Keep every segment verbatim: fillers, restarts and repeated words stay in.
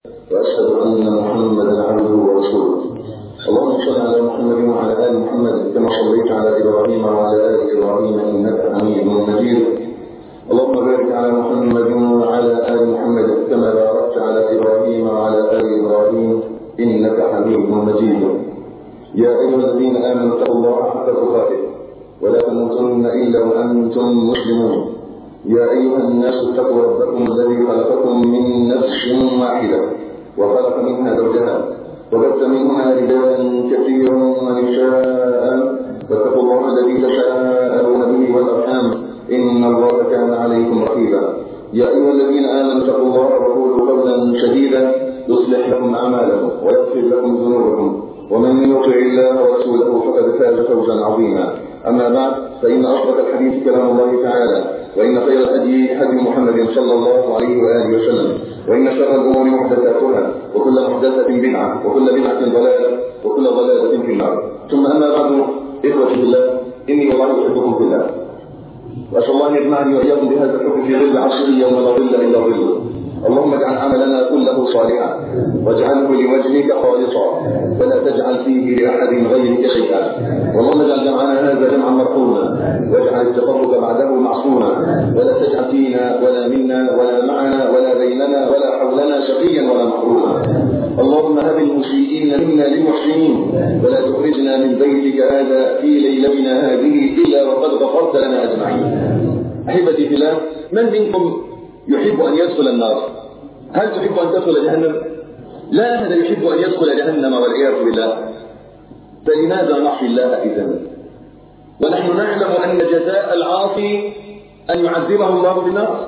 وأشهد أن محمدا عبده ورسوله. اللهم صل على محمد وعلى آل محمد كما صليت على إبراهيم وعلى آل إبراهيم إنك حميد مجيد. اللهم بارك على محمد وعلى آل محمد كما باركت على إبراهيم وعلى آل إبراهيم إنك حميد مجيد. يا أيها الذين آمنوا اتقوا الله حق تقاته ولا تموتن إلا وأنتم مسلمون. يا أيها الناس اتقوا ربكم الذي خلقكم من نفس واحدة وخلق منها زوجها وبث منها رجالا كثيرا ونساء فاتقوا الله الذي تساءلون به والأرحام إن الله كان عليكم رقيبا. يا أيها الذين آمنوا اتقوا الله وقولوا قولا سديدا يصلح لكم أعمالكم ويغفر لكم ذنوبكم ومن يطع الله ورسوله فقد فاز فوزا عظيما. أما بعد فإن أصدق الحديث كلام الله تعالى وإن خير الهدي هدي محمد صلى الله عليه وآله وسلم وإن شر الأمور محدثاتها وكل محدثة بدعة وكل بدعة ضلالة وكل ضلالة في النار. ثم أما بعد إخوتي بالله إني والله أحبكم في الله وأسأل الله أن يجمعني وإياكم بهذا الحب في ظل عرشه يوم لا ظل إلا ظله. اللهم اجعل عملنا كله صالحا واجعله لوجهك خالصا ولا تجعل فيه لأحد غيرك شيئا. اللهم اجعل جمعنا هذا جمعا مرحوما واجعل التفرق بعده معصوما ولا تجعل فينا ولا منا ولا معنا ولا بيننا ولا حولنا شقيا ولا محروما. اللهم هب المسيئين منا للمحسنين ولا تخرجنا من بيتك هذا في ليلتنا هذه إلا وقد غفرت لنا أجمعين. أحبتي في الله، من منكم يحب أن يدخل النار؟ هل تحب أن تدخل جهنم؟ لا أحد يحب أن يدخل جهنم والعياذ بالله. فلماذا نعصي الله إذن؟ ونحن نعلم أن جزاء العاصي أن يعذبه الله بالنار.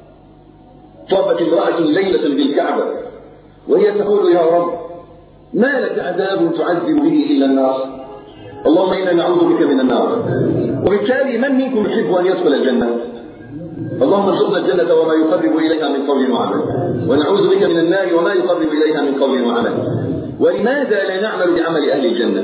طابت امرأة ليلة بالكعبة وهي تقول يا رب ما لك عذاب تعذب به إلا النار؟ اللهم إنا نعوذ بك من النار. وبالتالي من منكم يحب أن يدخل الجنة؟ اللهم ارزقنا الجنة وما يقرب إليها من قول وعمل ونعوذ بك من النار وما يقرب إليها من قول وعمل. ولماذا لا نعمل بعمل أهل الجنة؟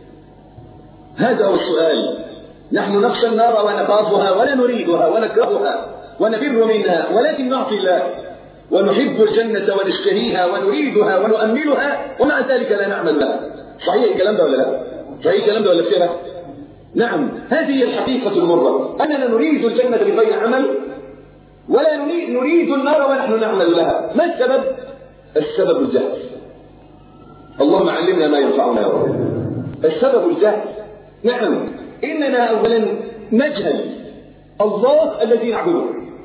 هذا هو السؤال. نحن نخشى النار ونخافها ولا نريدها ونكرهها ونفر منها، ولكن نعصي الله ونحب الجنة ونشتهيها ونريدها ونؤملها ومع ذلك لا نعمل لها. صحيح الكلام ده ولا لا؟ صحيح الكلام ده ولا فيه؟ نعم، هذه الحقيقة المرة أننا نريد الجنة بغير عمل ولا نريد النار ونحن نعمل لها. ما السبب؟ السبب الجهل. اللهم علمنا ما ينفعنا يا رب. السبب الجهل. نعم، إننا أولا نجهل الله الذي نعبده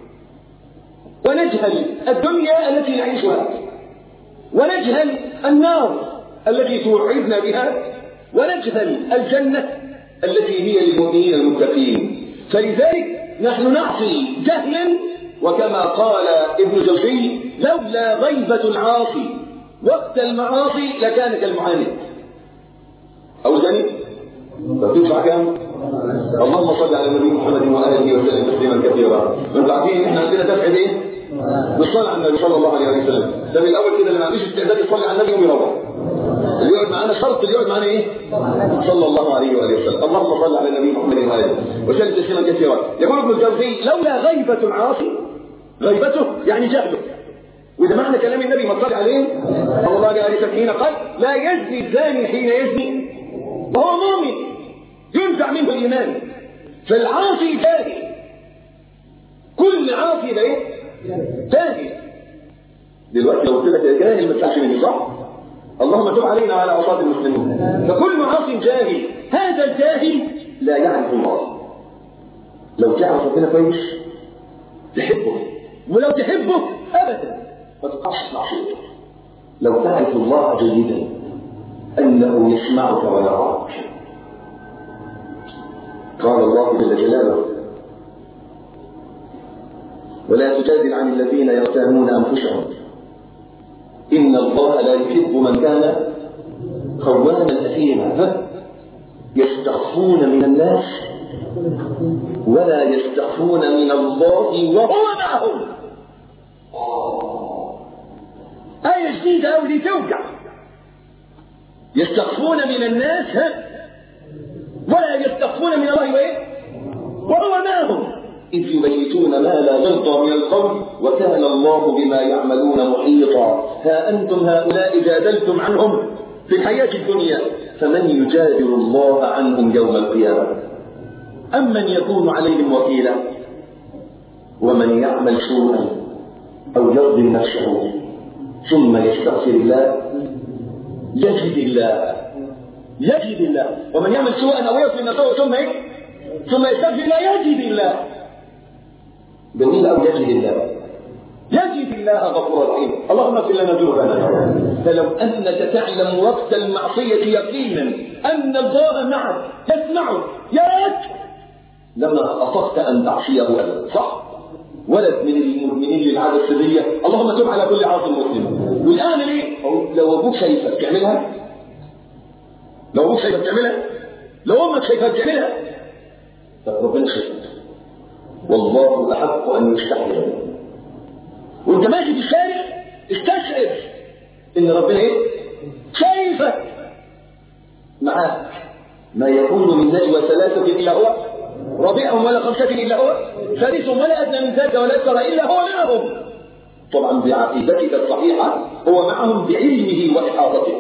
ونجهل الدنيا التي نعيشها ونجهل النار التي توعدنا بها ونجهل الجنة التي هي للمؤمنين المتقين. فلذلك نحن نعصي جهلا، وكما قال ابن جوزي لولا غيبة العاصي وقت المعاصي لكان كالمعاند. أو ذلك فتدفع كم؟ اللهم صل على النبي محمد وآله وسلم تسليما كثيرا. من بعدين احنا عندنا دفع ايه؟ بالصلاة على النبي صلى الله عليه وسلم. ده من الأول كده اللي ما عندوش استعداد يصلي على النبي يوم يروح. اللي يقعد معانا شرط اللي يقعد معانا ايه؟ صلى الله عليه وآله وسلم. اللهم صل على النبي محمد وآله وسلم تسليما كثيرا. يقول ابن الجوزي لولا غيبة العاصي، غيبته يعني جهله، وإذا معنى كلام النبي ما صلى عليه صلى الله عليه وسلم حين قال لا يزني الزاني حين يزني وهو مؤمن ينزع منه الإيمان. فالعاصي جاهل، كل عاصي ده ايه؟ جاهل. دلوقتي لو قلت لك يا جاهل ما تسمعش مني، صح؟ اللهم تب علينا وعلى عصاة المسلمين. فكل عاص جاهل. هذا الجاهل لا يعرف الله. لو تعرف ربنا كويس تحبه، ولو تحبه ابدا ما تقعش معصيته. لو تعرف الله جيدا انه يسمعك ويراك. قال الله جل جلاله ولا تجادل عن الذين يختانون انفسهم إن الله لا يحب من كان خوانا أثيما يستخفون من الناس ولا يستخفون من الله وهو معهم. آية جديدة أولي توقع. يستخفون من الناس ها؟ ولا يستخفون من الله وإيه؟ وهو معهم. إذ يبيتون ما لا يرضى من القول وكان الله بما يعملون محيطا. ها أنتم هؤلاء جادلتم عنهم في الحياة الدنيا فمن يجادل الله عنهم يوم القيامة أم من يكون عليهم وكيلا؟ ومن يعمل سوءا أو يظلم نفسه ثم يستغفر الله يجد الله يجد الله ومن يعمل سوءا أو يظلم نفسه ثم إيه؟ ثم يستغفر الله يجد الله. جميل أو يجد الله يجد الله غفورا رحيما. اللهم اغفر لنا ذنوبنا. فلو أنك تعلم وقت المعصية يقينا أن الله معك يسمعك يراك لما أطقت أن تعصيه أبدا. صح؟ ولد من المؤمنين للعادة السرية اللهم تب على كل عاصي مسلم. والآن ليه؟ لو أبوك شايفك تعملها؟ لو أبوك شايفك تعملها؟ لو أمك شايفك تعملها؟ طب ربنا شايفك والله أحق أن يستحيل. وانت ماشي في الشارع استشعر ان ربنا ايه؟ شايفك معاك. ما يكون من نجوى ثلاثة إلا هو رابعهم ولا خمسة إلا هو سادسهم ولا أدنى من ذلك ولا أكثر إلا هو معهم. طبعا بعقيدتك الصحيحة هو معهم بعلمه وإحاطته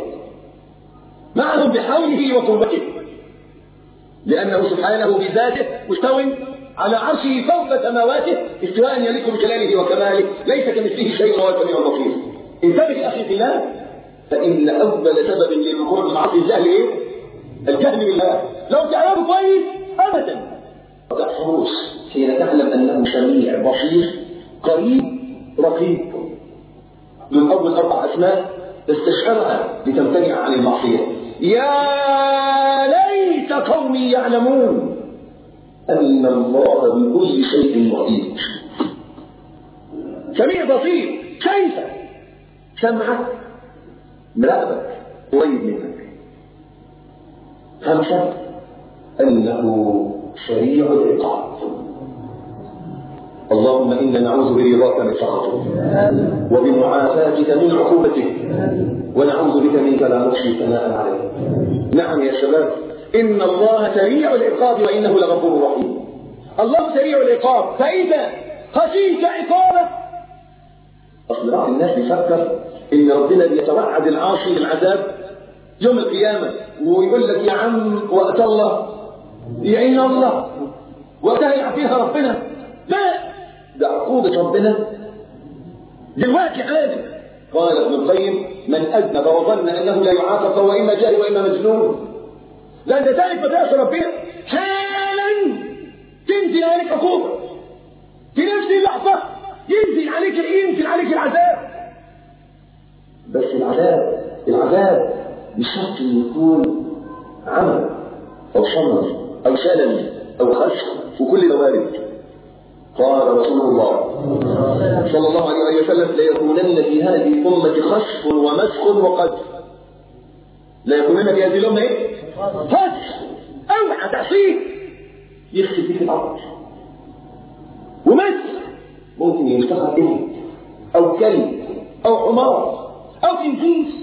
معهم بحوله وقوته لأنه سبحانه بذاته مستوٍ على عرشه فوق سماواته استواء يليق بجلاله وكماله ليس كمثله شيء وهو السميع البصير. انتبه أخي في الله فإن أول سبب للوقوع من معاصي الجهل إيه؟ الجهل بالله. لو تعلم كويس أبدا ما تحصلوش حين تعلم أنه سميع بصير قريب رقيب. من أول أربع أسماء تستشعرها لتمتنع عن المعصية. يا ليت قومي يعلمون أن الله بكل شيء محيط. سميع بصير شايفك سمعك مراقبك قريب منك. خمسة أنه سريع العقاب. اللهم إنا نعوذ برضاك من سخطك وبمعافاتك من عقوبتك ونعوذ بك منك لا نحصي ثناء عليك. نعم يا شباب إن الله سريع العقاب وإنه لغفور رحيم. الله سريع العقاب فإذا خشيت عقابه. أصل بعض الناس بيفكر إن ربنا بيتوعد العاصي بالعذاب يوم القيامة ويقول لك يا عم وقت الله يعين الله وقتها يعطيها ربنا. لا ده عقوبة ربنا دلوقتي عادي. قال ابن القيم من أذنب وظن أنه لا يعاقب فهو إما جاهل وإما مجنون. لا أنت تعرف ما تعصي ربنا حالا تنزل عليك عقوبة في نفس اللحظة ينزل عليك ينزل عليك العذاب. بس العذاب العذاب مش شرط إنه يكون عمى أو شمر أو شلل أو خشب وكل ده وارد. قال رسول الله صلى الله عليه وسلم ليكونن في هذه الأمة خسف ومسخ وقذف. لا يكونن في هذه الأمة إيه؟ خسف أوعى تعصيه يخسف فيك الأرض ومسخ ممكن يفتخر إيه أو كلب أو حمار أو تنفيس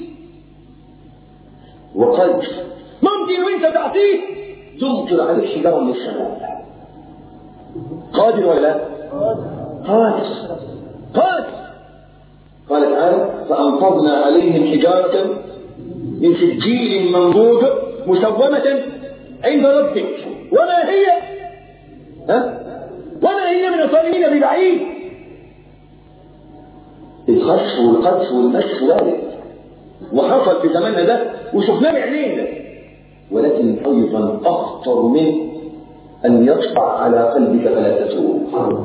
وقذف ممكن وانت تعصيه تمطر عليك حجارة من السماء. قادر ولا لا؟ قادر قادر. قال تعالى فأمطرنا عليهم حجارة من سجيل منضود مسومة عند ربك وما هي ها؟ وما هي من الظالمين ببعيد. الخسف والقذف والمسخ وارد وحصل في زماننا ده وشفناه بعينينا ولكن أيضا أخطر من أن يطبع على قلبك فلا تتوب.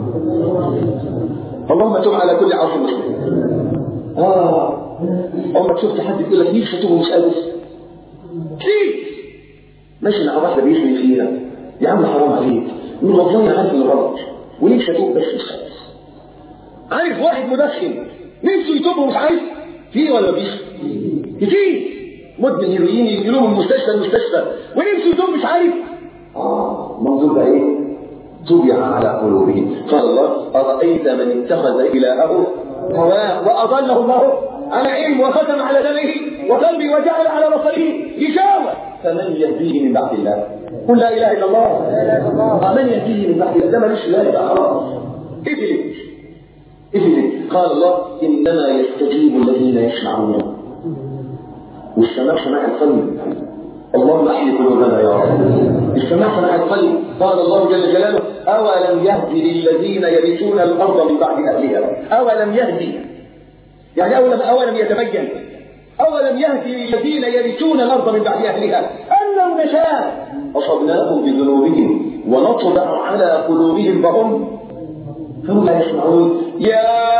اللهم تب على كل عاصي مسلم. آه عمرك شفت حد يقول لك نفسي أتوب ومش قادر؟ كيف؟ ماشي مع واحدة بيسمي فيها يا عم حرام عليك من والله عارف إنه غلط ونفسي أتوب بس مش قادر. عارف واحد مدخن نفسه يتوب ومش عارف فيه ولا بيش كتير مدمن هيروين يجيله من المستشفى المستشفى ونفسه يتوب مش عارف. آه منظور بقى إيه؟ طبع على قلوبهم. قال الله أرأيت من اتخذ إلهه هواه وأضله الله على علم وختم على دمه وقلبه وجعل على بصره غشاوة فمن يهديه من بعد الله؟ قل لا اله الا الله. من يهديه من بعد ده ماليش لا يبقى خلاص افلت افلت. قال الله انما يستجيب الذين يسمعون، والسماع سماع القلب. اللهم احيي قلوبنا يا رب. السماع سماع القلب. قال الله جل جلاله اولم يهدي للذين يرثون الارض من بعد اهلها. اولم يهدي يعني اولم اولم يتبين، اولم يهدي للذين يرثون الارض من بعد اهلها ان لو نشاء اصبناهم بذنوبهم ونطبع على قلوبهم فهم فهم لا يسمعون. يا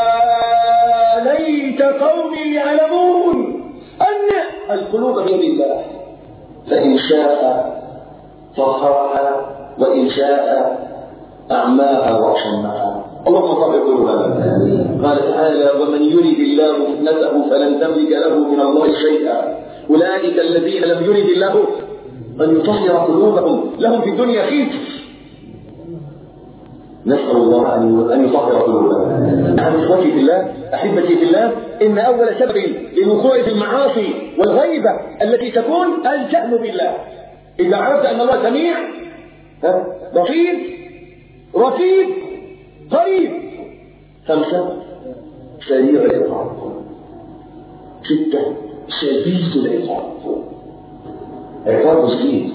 ليت قومي يعلمون ان القلوب بيد الله، فان شاء طهرها وان شاء اعماها واصمها. اللهم طهر قلوبنا. قال تعالى ومن يرد الله فتنته فلن تملك له من الله شيئا اولئك الذين لم يرد الله ان يطهر قلوبهم لهم في الدنيا خير. نسأل الله أن يطهر قلوبنا. نعم إخوتي في الله أحبتي في الله، إن أول سبب للوقوع في المعاصي والغيبة التي تكون الجهل بالله. إذا عرفت أن الله سميع بصير رقيب قريب. خمسة سريع العقاب. ستة شديد العقاب. عقاب شديد.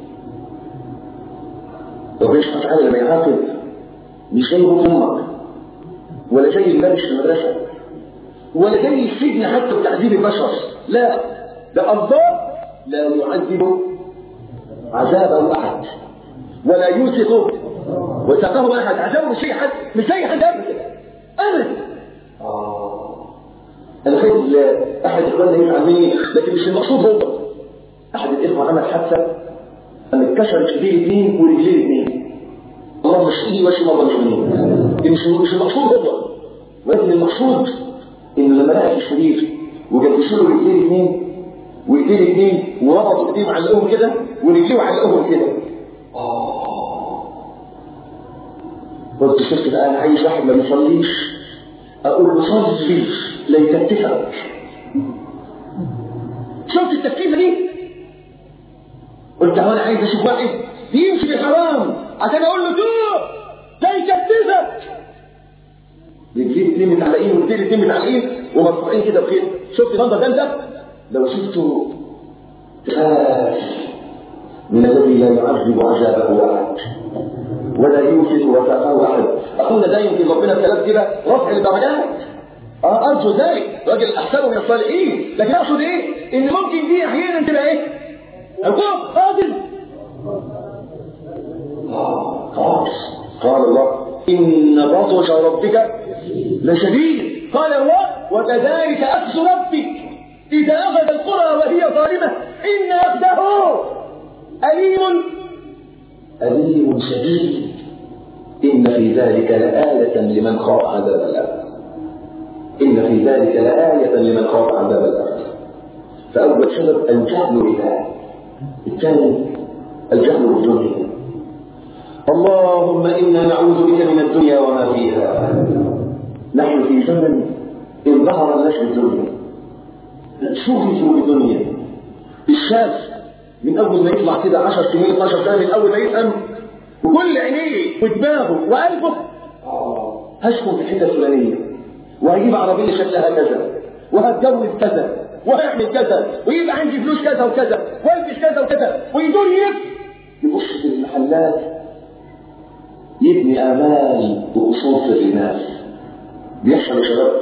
ربنا سبحانه وتعالى لما يعاقب مش زي امك ولا زي المدرسة في المدرسة ولا زي السجن حتى بتعذيب البشر، لا، ده الله لا يعذب عذابه احد ولا يوثق وثقه احد. عذابه مش زي حد مش زي حد ابدا ابدا. اه انا خايف احد اخواننا يزعل مني، لكن مش المقصود هو. احد الاخوه عمل حادثه ان اتكسرت ايديه اثنين ورجليه اثنين. اللهم اشفيه واشفي مرضى المسلمين. مش مش المقصود هو، ولكن المقصود انه لما لقى في السرير وجلسوا له رجليه اثنين وايديه اثنين وربطوا ايديه وعلقوهم كده ورجليه وعلقوهم كده. اه قلت شفت بقى انا عايز واحد ما بيصليش اقول له صلي ليكتفك. شفت التكتيفه دي؟ قلت هو انا عايز اشوف واحد يمشي بالحرام عشان اقول له توب ليكتفك. رجليه اثنين متعلقين ورجليه اثنين متعلقين ومرفوعين كده بخير. شفت المنظر ده انت؟ لو شفته تخاف من الذي لا يعذب عذابه احد ولا يوثق وثاقه احد. اخونا دايما في ربنا بكلام كده رفع الدرجات. اه ارجو ذلك، راجل احسن من الصالحين، لكن اقصد ايه؟ ان ممكن دي احيانا تبقى ايه؟ عقاب قادم. اه خلاص قال الله ان بطش ربك لشديد. قال الله وكذلك اخذ ربك اذا اخذ القرى وهي ظالمه ان اخذه اليم أليم شديد. إن في ذلك لآية لمن خاف عذاب الآخرة. إن في ذلك لآية لمن خاف عذاب الآخرة. فأول سبب الجهل بالله، الثاني الجهل بالدنيا. اللهم إنا نعوذ بك من الدنيا وما فيها. نحن في زمن إن ظهر الناس بالدنيا شغلوا بالدنيا. الشاب من أول ما يطلع كده عشر سنين اتناشر سنة، من أول ما يفهم وكل عينيه ودماغه وقلبه هسكن في الحتة الفلانية وهجيب عربية شكلها كذا وهتجوز كذا وهعمل كذا ويبقى عندي فلوس كذا وكذا والبس كذا وكذا، ويدور يبص في المحلات يبني آمال وأصول في الناس. بيحصل يا شباب.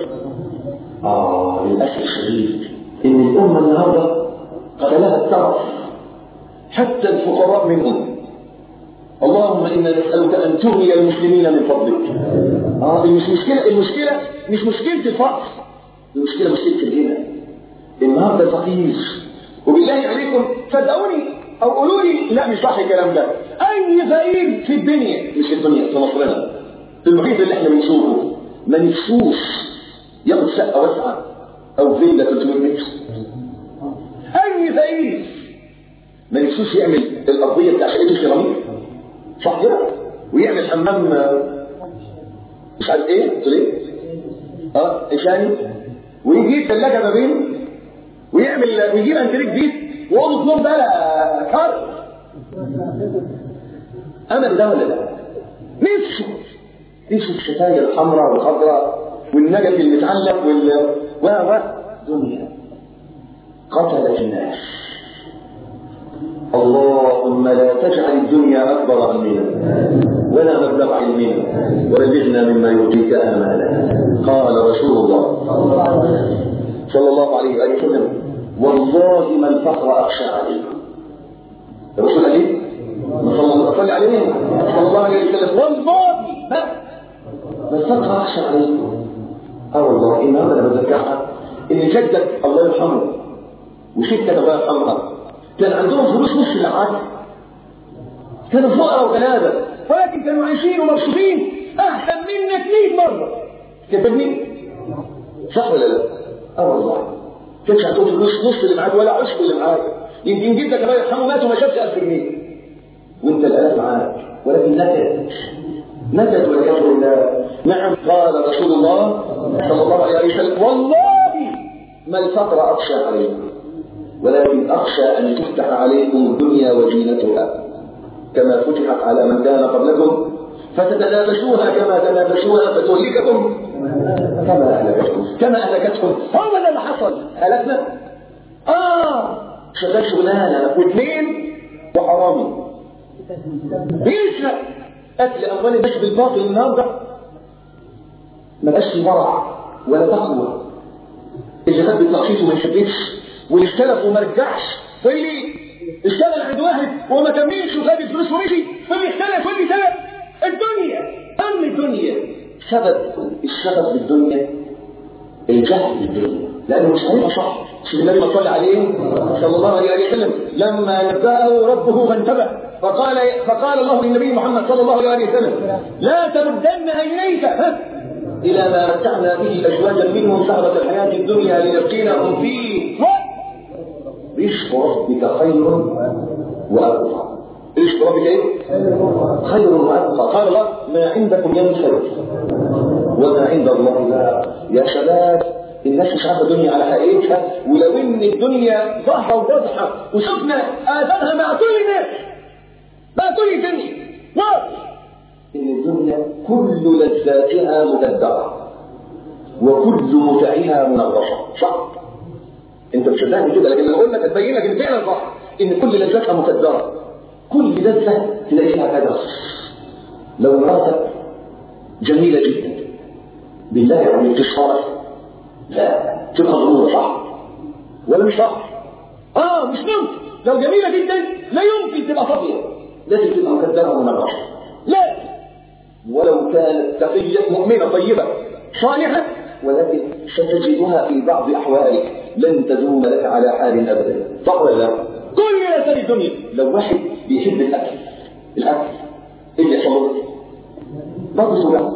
آه للأسف الشديد إن الأمة النهارده قتلها الترف حتى الفقراء منهم. اللهم إنا نسألك أن تغني المسلمين من فضلك. آه مش مشكلة، المشكلة مش مشكلة الفقر، المشكلة مشكلة الغنى. النهارده فقير، وبالله عليكم صدقوني أو قولوا لي لا مش صح الكلام ده، أي فقير في الدنيا مش في الدنيا في مصرنا في المحيط اللي احنا بنشوفه ما نفسوش ياخد شقة واسعة أو فيلا ثلاثمية متر. أي فقير ما نفسوش يعمل الأرضية بتاع شقته سيراميك صح كده، ويعمل حمام مش عارف ايه تقول ايه اه اشاني، ويجيب ثلاجه ما بين ويعمل ويجيب انتريك جديد واوضه نوم بقى كار امل ده ولا لا؟ نفسه نفسه الشفاية الحمراء والخضراء والنجف المتعلق وال و و دنيا قتلت الناس. اللهم لا تجعل الدنيا اكبر همنا ولا مبلغ علمنا وبلغنا مما يرضيك امالنا. قال رسول الله صلى الله عليه وآله وسلم: والله ما الفقر اخشى عليكم. الرسول قال ايه؟ صلى الله عليه صلى الله عليه وسلم: والله ما الفقر اخشى عليكم. اه والله ان انا بذكرها ان جدك الله يرحمه وستك الله يرحمها كان عندهم فلوس نص العقل، كانوا فقراء وغلابه، ولكن كانوا عايشين ومبسوطين احسن منك مية مره. كتبني صح ولا لا؟ اه والله كانش عندهم فلوس نص اللي معاك ولا عشر اللي معاك. يمكن جدك الله يرحمه مات وما شافش ألف جنيه وانت الآن معاك، ولكن نكد نكد والعياذ بالله. نعم قال رسول الله صلى الله عليه وسلم: والله ما الفقر أخشى عليكم ولكن أخشى أن تفتح عليكم الدنيا وزينتها كما فتحت على من كان قبلكم فتتنافسوها كما تنافسوها فتهلككم كما أهلكتكم كما أهلكتكم. هو ده اللي حصل. هلكنا آه شغال شغلانة واثنين وحرامي بيسرق أكل أموال الناس بالباطل. النهارده ما بقاش في ورع ولا تقوى. اللي خد بالتقسيط وما يحبش واللي استلف وما رجعش واللي اشتغل عند واحد وما كملش وخد الفلوس ومشي واللي اختلف واللي سبب الدنيا. أم الدنيا سبب السبب بالدنيا الجهل بالدنيا، لأنه مش هيبقى صح. النبي صلى عليه صلى الله عليه وسلم لما نبأه ربه فانتبه فقال فقال الله للنبي محمد صلى الله عليه وسلم: لا تردن عينيك إلى ما متعنا به أزواجا منهم زهرة الحياة الدنيا لنفتنهم فيه رزق ربك خير وأبقى. رزق ربك ايه؟ خير وأبقى. قال الله: ما عندكم ينفد وما عند الله لا. يا شباب الناس مش عارفه الدنيا على حقيقتها، ولو ان الدنيا ظاهره وواضحه وشفنا اثارها مع كل الناس مع كل الدنيا واضح ان الدنيا كل لذاتها مكدره وكل متعها منغصه. صح؟ انت مش فاهم كده، لكن لو اقول لك اتبين لك ان فعلا صح ان كل لذاتها مكدره. كل لذه تلاقيها كده. لو مراتك جميله جدا بالله يعني تصالح لا تبقى ضرورة. صح ولا مش صح؟ اه مش ممكن. لو جميلة جدا لا يمكن تبقى فاضية، لازم تبقى مكدرة ومنغصة. لا ولو كانت تقية مؤمنة طيبة صالحة ولكن ستجدها في بعض أحوالك لن تدوم لك على حال أبدا. صح ولا لا؟ كل لذات الدنيا. لو واحد بيحب الأكل الأكل إيه اللي يحصل؟ برضه سبع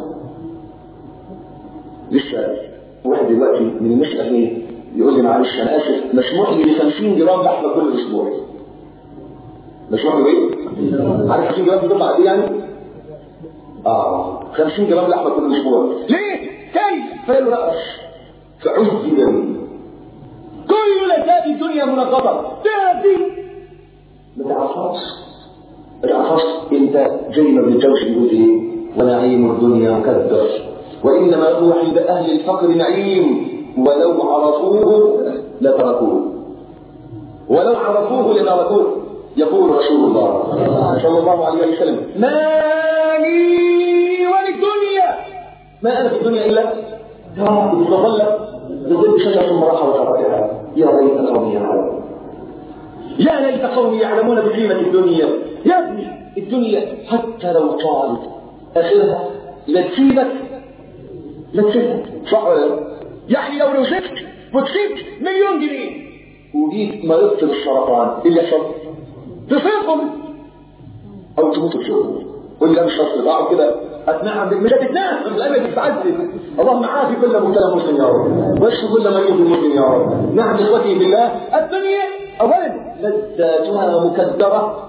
لسه واحد دلوقتي من الناس الأغنياء يقول لي: معلش أنا آسف مسموح لي خمسين جرام لحمة كل أسبوع. مسموح لي إيه؟ عارف خمسين جرام بتطلع قد إيه يعني؟ آه خمسين جرام لحمة كل أسبوع. ليه؟ كيف؟ فقال له: لا فعز جميل. كل لذات الدنيا منغصة. تأتي ما تعرفهاش ما تعرفهاش. أنت زي ما ابن الجوزي بيقول إيه؟ ونعيم الدنيا مكدر وإنما هو عند أهل الفقر نعيم ولو عرفوه لتركوه ولو عرفوه لتركوه. يقول رسول الله صلى الله عليه وسلم: ما لي وللدنيا ما أنا في الدنيا إلا تتظلم بظل شجرة مرحة وتركها. يا ليت قومي يعلمون يا ليت قومي يعلمون بقيمة الدنيا. يا ابني الدنيا حتى لو طالت آخرها لا تسيبك لا تسيبك. صح ولا لا؟ يعني لو رزقت وكسبت مليون جنيه وجيت مرضت بالسرطان ايه اللي يحصل؟ تصيبهم او تموت بسرعه. قول لي مش هصل اقعد كده اتنعم مش هتتنعم الابد تتعذب. اللهم عافي كل مبتلى مسلم يا رب واشف كل مريض مسلم يا رب. نعم اخوتي بالله الدنيا اولا لذاتها مكدره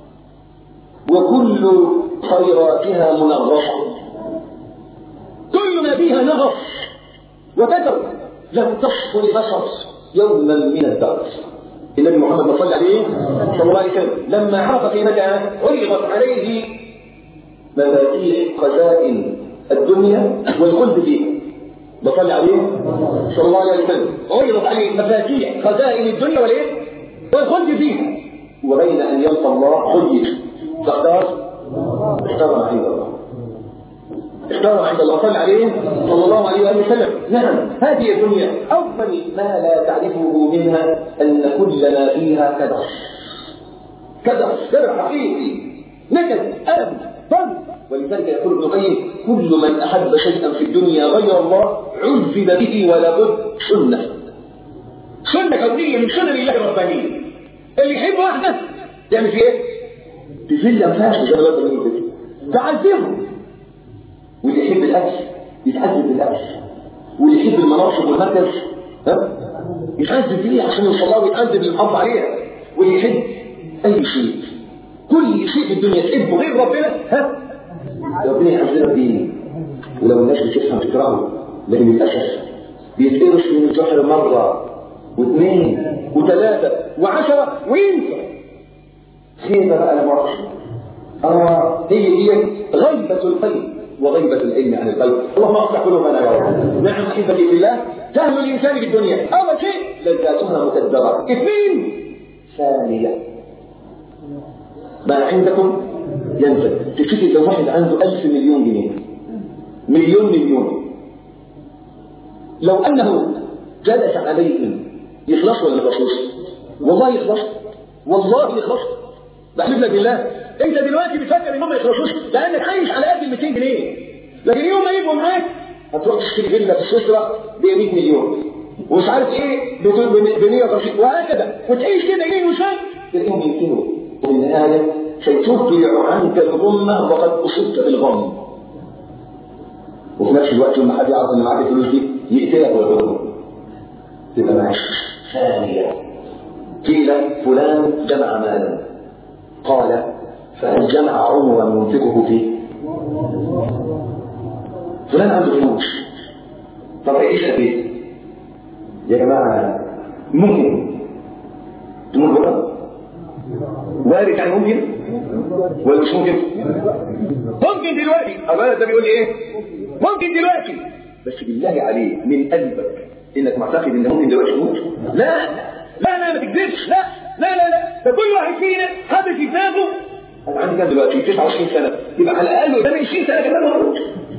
وكل خيراتها منغصه. كل ما فيها نغص وكدر لم تصف لبشر يوما من الدهر. النبي محمد صلى عليه صلى الله عليه وسلم لما عرف قيمتها عرضت عليه مفاتيح خزائن الدنيا والخلد فيها. بصلي عليه صلى الله عليه وسلم عرضت عليه مفاتيح خزائن الدنيا والايه والخلد فيها، وبين ان يلقى الله خير فاختار اختار عند الله اختار عند الله صلى عليه صلى الله عليه وسلم. نعم هذه الدنيا أول ما لا تعرفه منها أن كل ما فيها كدر كدر سر حقيقي نكد ألم ضر. ولذلك يقول ابن القيم كل من أحب شيئا في الدنيا غير الله عذب به ولا بد سنة سنة كونية من سنن الله الربانية. اللي يحب واحدة يعمل فيه ايه؟ تذل أنفاسه زي ما قلت تعذبه. واللي يحب الأكل يتعذب بالأكل، واللي يحب المناصب والمركز ها يتعذب فيه عشان يوصل له ويتعذب للحظ عليها. واللي يحب أي شيء كل شيء في الدنيا تحبه غير ربنا ها ربنا يعذبك فيه. ولو الناس بتفهم تكرهه لكن للأسف بيتقرص من الجحر مرة واثنين وثلاثة وعشرة وينسى. خيبة بقى لمرض آه هي هي غيبة القلب وغيبة العلم عن القلب. اللهم اصلح قلوبنا يا رب. نعم احبتي في الله سهم الانسان في الدنيا اول شيء لذاتها مكدرة. اثنين ثانية ما عندكم ينفد. تشوفي لو واحد عنده ألف مليون جنيه مليون مليون لو انه جلس عليهم يخلص ولا يخلص؟ والله يخلص والله يخلص بحلف لك بالله. انت دلوقتي بتفكر انهم ما يخلصوش لانك عايش على قد مئتين جنيه، لكن يوم ما يبقوا معاك هتروح تشتري فيلا في سويسرا ب مئة مليون ومش عارف ايه ب مئة وخمسين وهكذا وتعيش كده يمين وشمال تلاقيهم يمكنوا وفي النهايه ستطلع عنك الغمه وقد اصبت بالغم. وفي نفس الوقت لما حد يعرف ان معاك الفلوس دي يقتلك ويضربك تبقى معاش. ثانيه قيل فلان جمع مالا قال فهل جمع عمرا ينفقه فيه؟ فلان عنده فلوس طب ايش فيه؟ يا جماعه ممكن تمر بقى وارد يعني ممكن ولا مش ممكن؟ ممكن دلوقتي. الولد ده بيقول لي ايه؟ ممكن دلوقتي بس بالله عليك من قلبك انك معتقد ان ممكن دلوقتي تموت؟ لا لا لا ما تكذبش. لا لا لا لا ده كل واحد فينا حاطط في دماغه انا عندي كام دلوقتي؟ تسعة وعشرين سنه يبقى على الاقل قدام عشرين سنه كمان هموت.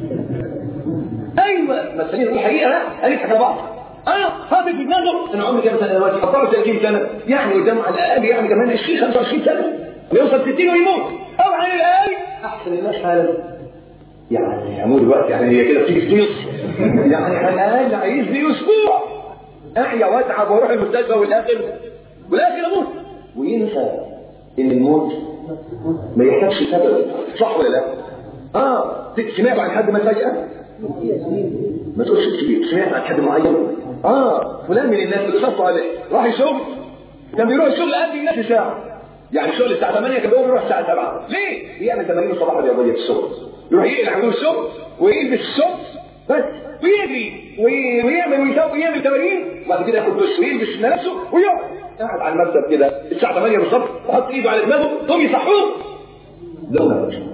ايوه ما تسالني الحقيقه هنضحك على بعض. اه حاطط في دماغه انا عمري كام سنه دلوقتي؟ أربعة وثلاثين سنه يعني قدام على الاقل يعني كمان عشرين خمسة وعشرين سنه ويوصل ستين ويموت او على الاقل احسن الناس حالا يعني اموت دلوقتي يعني هي كده بتيجي فلوس يعني على الاقل عايز لي اسبوع احيا واتعب واروح المستشفى والاخر والاخر اموت وينسى ان الموت ما يحتاجش سبب. صح ولا لا؟ اه سمعت عن حد ما فجأة ما تقولش كتير. سمعت عن حد معين اه فلان من الناس اللي خصوا عليه راح الشغل كان بيروح الشغل قبل الناس ساعه يعني الشغل الساعه ثمانية كان بيروح الساعه سبعة. ليه؟ بيعمل تمارين الصباح الرياضيه في الشغل يروح يقلع عند الشغل ويلبس الشغل بس ويجري ويعمل ويسوي ويعمل تمارين وبعد كده ياخد دش ويلبس نفسه ويقعد قاعد على المكتب كده الساعه ثمانية بالظبط وحط ايده على دماغه ثم يصحوه لو ما فيش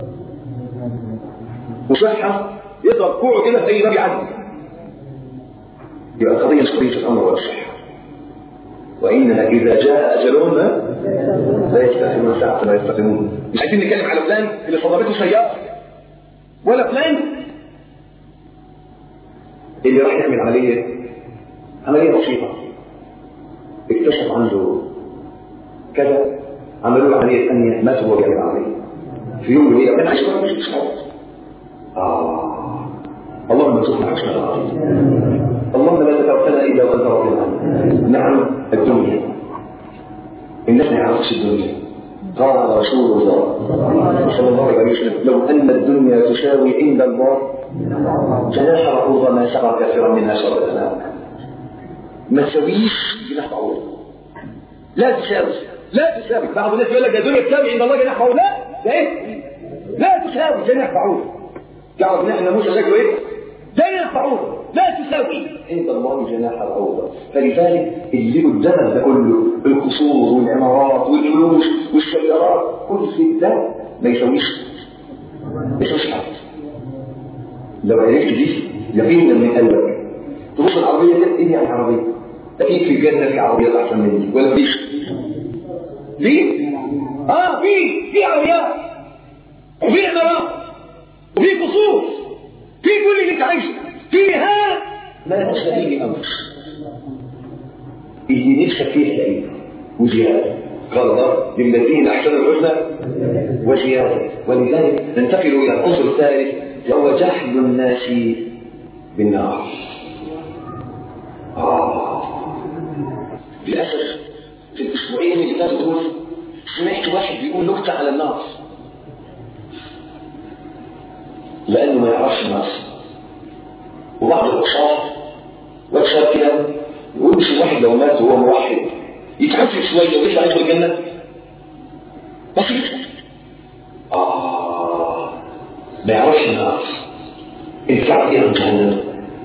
وصحه يضرب كوعه كده في اي باب يعدي يبقى القضيه مش قضيه الامر ولا الصحه. وانها اذا جاء اجلهم لا يستخدمون ساعه لا يستخدمون. مش عايزين نتكلم على فلان اللي صدمته سياره ولا فلان اللي راح يعمل عمليه عمليه بسيطه اكتشف عنده كذا عملوا له عمليه ثانيه مات وهو بيعمل عمليه في يوم وليله كان عايش ولا مش اه اللهم ارزقنا حسن العاقبه. اللهم لا تتوكلنا الا وانت رب العالمين. نعم الدنيا الناس ما يعرفش الدنيا. قال رسول الله صلى الله عليه وسلم لو ان الدنيا تساوي عند الله جناح بعوضة ما سبق كثيرا منها شربة ماء. ما تساويش جناح بعوضة لا تساوي لا تساوي. بعض الناس يقول لك يا دنيا تساوي عند الله جناح بعوضة. لا ده ايه؟ لا تساوي جناح بعوضة. تعرف ان احنا موسى شكله ايه؟ جناح بعوضة لا تساوي عند الله جناح بعوضة. فلذلك اللي قدامك ده كله، القصور والعمارات والجيوش والسيارات، كل ده ما يساويش ما يساويش حاجة. لو عرفت دي يقينا من قلبك تبص العربية كده، ايه يعني عربية؟ اكيد في الجنة في عربيات احسن مني ولا فيش؟ ليه؟ اه في في عربيات وفي عمارات وفي قصور، في كل اللي انت عايشه فيها، ما تستفيد امر اللي نفسك فيه تلاقيه وزياده. قال الله للذين احسنوا الحسنى وزياده. ولذلك ننتقل الى العنصر الثالث وهو جحد الناس بالنار. آه. للاسف في الاسبوعين اللي فاتوا دول سمعت واحد بيقول نكته على النار لانه ما يعرفش الناس. وبعض الاشخاص واتساب كده يقول مش الواحد لو مات وهو موحد يتحسن شويه ويطلع يدخل الجنه بس كده. اه ما يعرفش الناس. انت تعرف ايه عن جهنم؟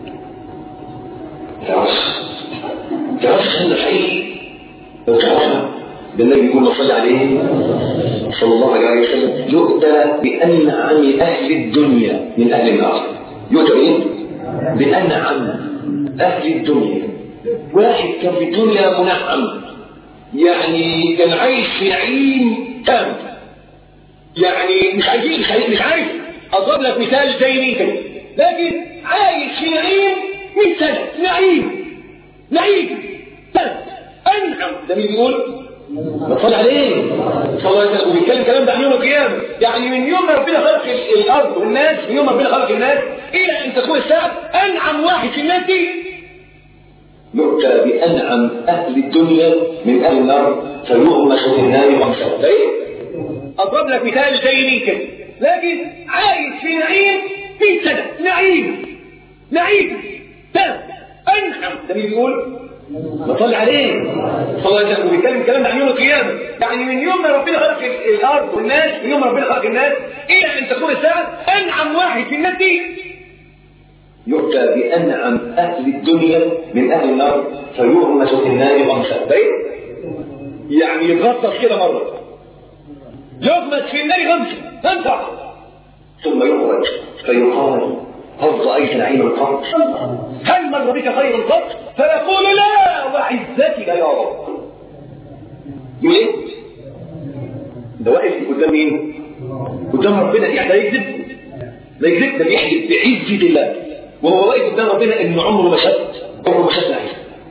ما تعرفش ما تعرفش جهنم حقيقي. لو تعرفها ده النبي يقول صلى عليه صلى الله عليه وسلم يؤتى بأنعم أهل الدنيا من أهل النار. يؤتى إيه؟ بأنعم أهل الدنيا. واحد كان في الدنيا منعم، يعني كان عايش في نعيم تام، يعني مش عايزين مش عايز مش عارف أضرب لك مثال زي مين كده، لكن عايش في نعيم مئة سنة، نعيم نعيم تام أنعم. ده مين بيقول؟ بصل عليه صلى الله عليه وسلم. وبيتكلم الكلام ده عن يوم القيامة، يعني من يوم ما ربنا خلق الأرض والناس، من يوم ما ربنا خلق الناس إلى أن تكون الساعة أنعم واحد في الناس دي. يؤتى بأنعم أهل الدنيا من أهل النار فيغمس في النار غمسة. إيه؟ أضرب لك مثال زي مين كده، لكن عايش في نعيم مئة سنة، نعيم نعيم تام أنعم. ده مين بيقول؟ بصلي عليه صلى الله عليه وسلم. وبيتكلم الكلام ده عن يوم القيامة، يعني من يوم ما ربنا خلق الأرض والناس، من يوم ما ربنا خلق الناس إلى أن تكون الساعة أنعم واحد في الناس دي. يؤتى بأنعم أهل الدنيا من أهل النار فيغمس في النار غمسة. يعني يتغطس كده مرة، يغمس في النار غمسة تنفع، ثم يخرج فيقال هل رأيت نعيما قط؟ هل مر بك خير قط؟ فيقول لا وعزتك يا رب. يقول ايه؟ ده واقف قدام مين؟ قدام ربنا. يعني ده يكذب؟ ده يكذب؟ ده بيحلف بعزة الله وهو واقف قدام ربنا ان عمره ما شد عمره ما شد نعيم.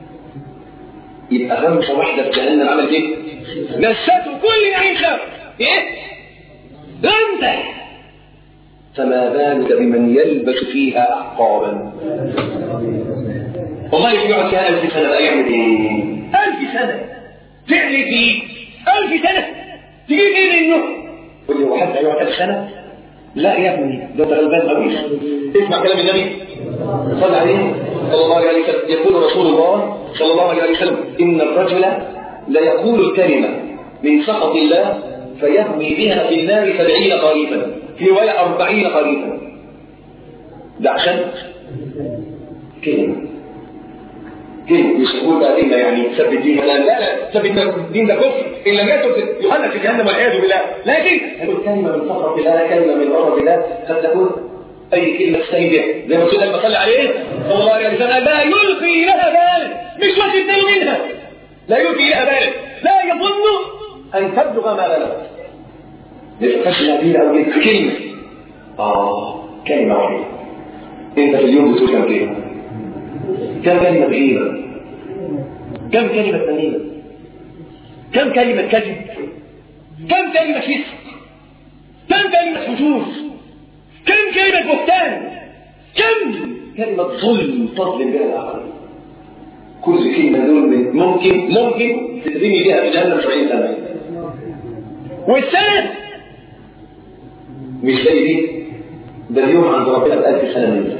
يبقى غمسة واحدة في جهنم عملت ايه؟ نسته كل نعيم خاف. ايه؟ غمسة. فما بالك بمن يلبس فيها أحقابا. والله يقعد فيها ألف سنة بقى يعمل ايه؟ ألف سنة فعل فيه ألف سنة تجيب ايه منه؟ قل لي هو حد هيقعد ألف سنة؟ لا يا ابني ده غلبان قوي. اسمع كلام النبي صلى عليه صلى الله عليه وسلم. يقول رسول الله صلى الله عليه وسلم إن الرجل لا يقول الكلمة من سخط الله فيهوي بها في النار سبعين خريفا، في رواية أربعين خريفا. ده عشان كلمة كلمة مش يقول بقى دين يعني ثبت دين، لا لا ثبت دين ده كفر إن لم يكن يهلك في جهنم والعياذ بالله. لكن يقول كلمة من سخط الله، كلمة من غضب الله، قد تكون أي كلمة تستهين بها زي ما سيدنا صلى عليه صلى الله عليه وسلم لا يلقي لها بال، مش واحد يتنين منها، لا يلقي لها بال، لا يظن أن تبلغ ما بلغت. لتفشل بيها أو كلمة آه كلمة واحدة. أنت في اليوم بتقول كم كلمة؟ كم كلمة غيبة؟ كم كلمة ثمينة؟ كم كلمة كذب؟ كم كلمة فسق؟ كم كلمة فجور؟ كم كلمة بهتان؟ كم كلمة ظلم تظلم بها الآخرين؟ كل كلمة دول ممكن ممكن تترمي بها في جهنم سبعين سنة. والسنة مش زي دي، ده اليوم عند ربنا بألف سنة منه.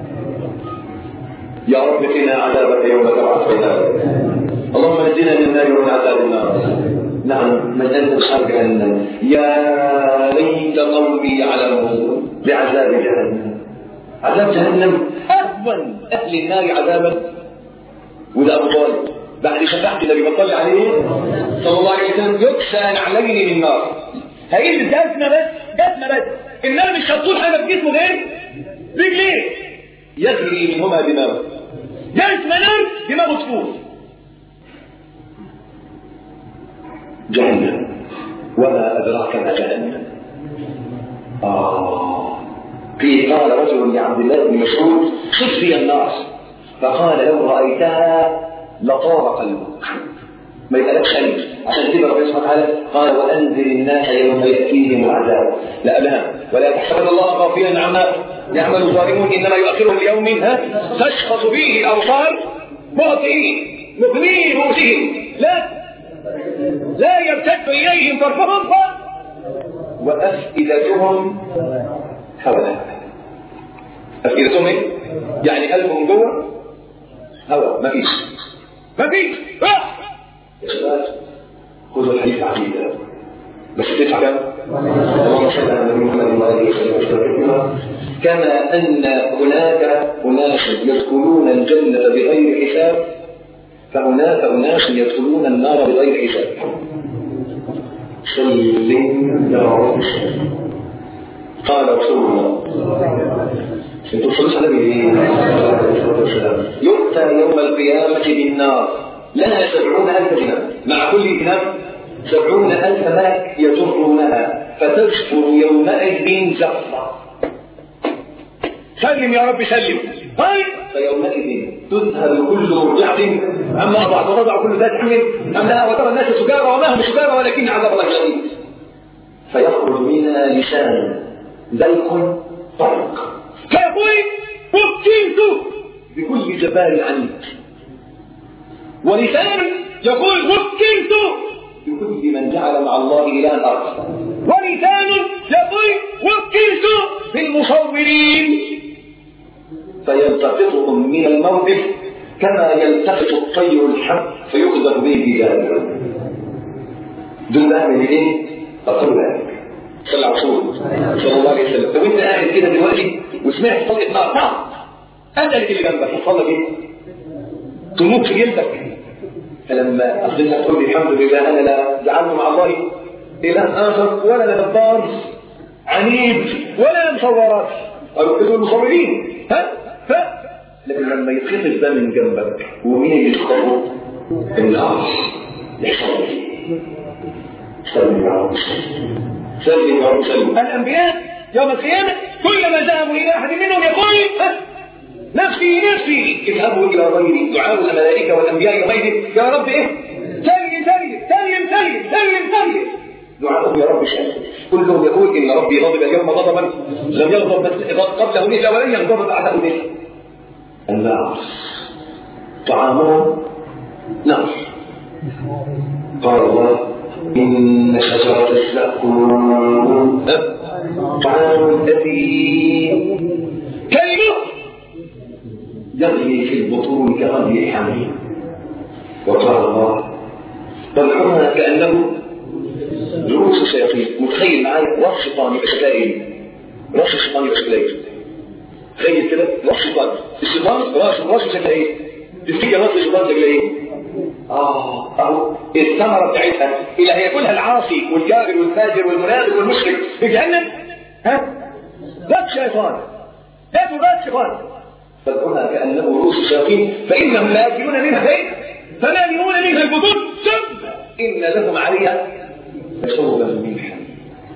يا رب قنا عذابك يوم تبعث عبادك. اللهم نجنا من النار ومن عذاب النار. نعم مسألة أصحاب جهنم، يا ليت قومي يعلمون بعذاب جهنم. عذاب جهنم أهون أهل النار عذابا وده أبو طالب بعد شفاعة النبي بطلع عليه صلى الله عليه وسلم يكسى نعلين من النار. هيجي جسمه بس جسمه بس النار مش هتطول حاجة في جسمه غير رجليه يجري منهما دماغه. جسم نار دماغه تفوت. جهنم وما أدراك ما جهنم. آه قيل قال رجل لعبد الله بن مسعود صفي النار فقال لو رأيتها لطار قلبك ما يبقى شيء. عشان كده ربنا سبحانه وتعالى قال وأنذر الناس يوم يأتيهم العذاب لا أبها ولا تحسبن الله غافلا عما يعمل الظالمون إنما يؤخرهم ليوم تشخص فيه الأبصار مهطعين مغنين رؤوسهم لا لا يرتد إليهم طرفهم وأفئدتهم هواء. أفئدتهم إيه؟ يعني قلبهم جوه هواء مفيش مفيش يا شباب خذوا الحديث عقيدة بس تدفع كم؟ اللهم صل على النبي محمد وعلى اله وسلم. كما ان هناك اناس يدخلون الجنة بغير حساب فهناك اناس يدخلون النار بغير حساب. سلم يا رب. قال رسول الله انتوا صلوا على النبي يؤتى يوم القيامة بالنار لها سبعون ألف جناب مع كل جناب سبعون ألف ملك يجرونها فتجفر يومئذ زفرة. سلم يا رب سلم. طيب فيومئذ تذهب كل مرضعة عما أضعت وتضع كل ذات حمل أملها وترى الناس سكارى وما هم سكارى ولكن عذاب الله شديد. فيخرج منها لسان ذلق طرق فيقول وكلت بكل جبال عنيد ولسان يقول وكلت بكل من جعل مع الله إلها آخر ولسان يقول وكلت بالمصورين فيلتقطهم من الموقف كما يلتقط الطير الحب فيقذف به بجانبه دون بقى من ايه؟ أقول لك صلى رسول صلى الله عليه وسلم. طب انت قاعد كده دلوقتي وسمعت طلقة نار نعم أنت اللي جنبك يحصل لك ايه؟ تموت في جلدك. فلما أخذتها تقول الحمد لله أنا لا جعلت مع الله إله آخر ولا جبار عنيد ولا مصورات أو كتب المصورين ها ف لكن لما يتخفف ده من جنبك ومين اللي يتخفف النار يحصل فيه. سلم يا رب سلم يا رب سلم. الأنبياء يوم القيامة كلما ذهبوا إلى أحد منهم يقول نفسي نفسي اذهبوا إلى غيري دعاء الملائكة والأنبياء يومئذ يا رب إيه سلم سلم سلم سلم سلم سلم دعاءهم يا رب شأن كلهم يقول إن ربي غضب اليوم غضبا لم يغضب قبله مثله ولن يغضب بعده مثله. النار طعامهم نار. قال الله إن شجرة الزقوم طعام الأثيم كلمة يغلي في البطون كغلي الحميم. وقال الله طلعها كأنه رؤوس الشياطين. متخيل معايا راس شيطان يبقى شكلها ايه؟ راس الشيطان يبقى شكلها ايه؟ تخيل كده راس شيطان الشيطان راس راس شكلها ايه؟ تفتكر راس الشيطان شكلها ايه؟ اه اهو الثمره بتاعتها اللي هياكلها العاصي والجاهل والفاجر والمنافق والمشرك في جهنم ها؟ راس شيطان ياكل راس شيطان فالقرآن كأنه رؤوس الشياطين فإنهم لا يأكلون منها شيء فمالئون منها البطون ثم إن لهم عليها لشوبا من حميم.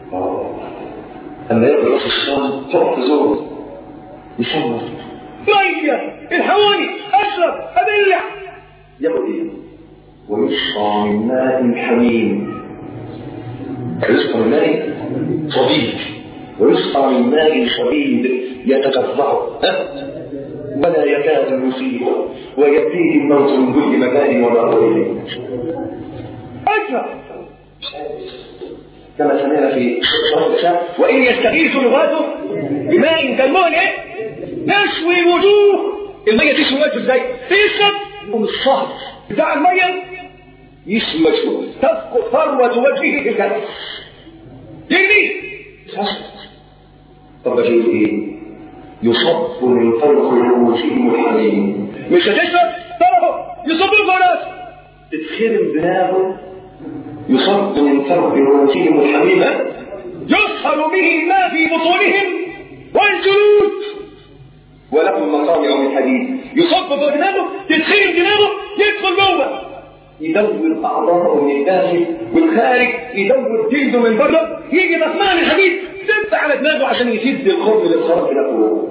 أما يأكل رأس الشيطان تقف زور يصور مية الحواني أشرب أبلع يأكل إيه؟ ويسقى من ماء حميم. يسقى من ماء صديد ويسقى من ماء صديد يتجرعه ولا يكاد يصيبه ويأتيه الموت من كل مكان وما هو إليه. أكثر كما سمعنا في شرح الشام وإن يستغيث لغاته بماء كالمهل يشوي وجوه. المية تشوي وجهه ازاي؟ تشرب من الصهر بتاع المية يشوي وجهه تسقط فروة وجهه في الجنة يجري. طب بجيب ايه؟ يصب من فوق رؤوسهم الحميم. مش هتشرب طرفه يصب له فوق راسه تتخرم دماغه. يصب من فوق رؤوسهم الحميم يصهر به ما في بطونهم والجلود ولهم مقامع من حديد. يصب فوق دماغه تتخرم دماغه يدخل جوه يدور اعضاءه من الداخل والخارج يدور جلده من بره يجي مصنع من الحديد سد على دماغه عشان يسد الخرم اللي اتخرج في دماغه.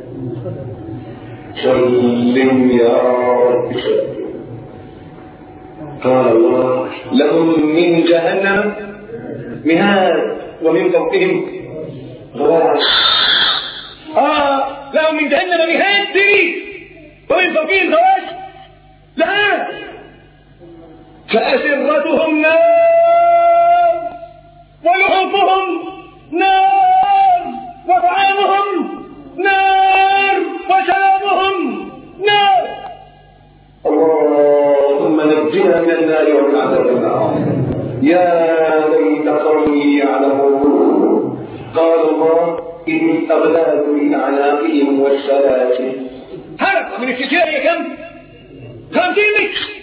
سلم يا رب سلم. قال الله لهم من جهنم مهاد ومن فوقهم غواش. اه لهم من جهنم مهاد سرير ومن فوقهم غواش. لا فأسرتهم نار ولحوفهم نار وطعامهم نار وشرابهم نار. اللهم نجنا من النار ومن عذاب النار. يا ليت قومي يعلمون. قال الله إذ الأغلال من أعناقهم والسلاسل. هرب من السجارة كم؟ خمسين متر.